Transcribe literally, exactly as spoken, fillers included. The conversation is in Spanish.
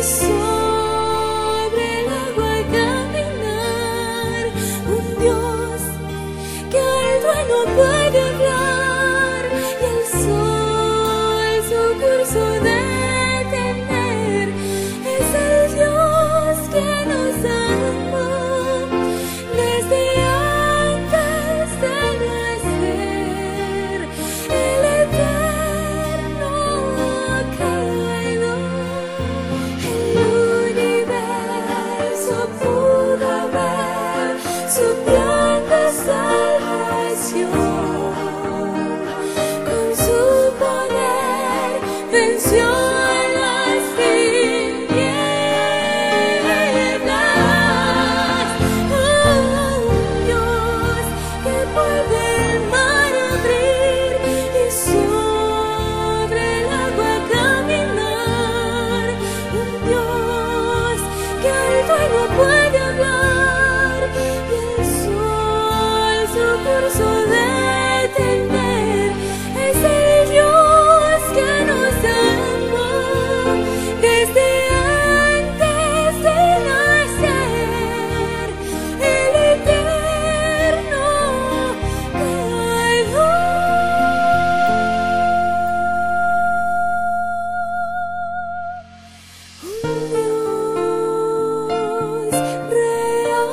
sobre el agua caminar, un Dios que al trueno puede hablar y el sol su curso detener. Es el Dios que nos amó desde antes de nacer, el eterno Creador. El universo pudo ver su plan de salvación. Con su poder venció a las tinieblas. Oh, Dios que puede el mar abrir y sobre el agua caminar, un Dios que al trueno puede hablar y el sol su curso detener. Es el Dios que nos amó desde antes de nacer, el eterno Creador. Un Dios real.